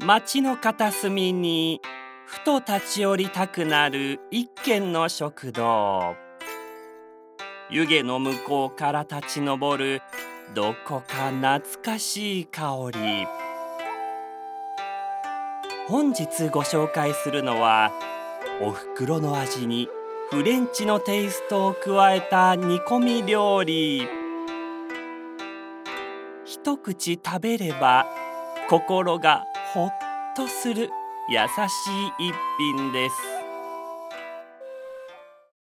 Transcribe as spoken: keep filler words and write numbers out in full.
街の片隅にふと立ち寄りたくなる一軒の食堂。湯気の向こうから立ち上るどこか懐かしい香り。本日ご紹介するのは、お袋の味にフレンチのテイストを加えた煮込み料理。一口食べれば心がほっとする優しい一品です。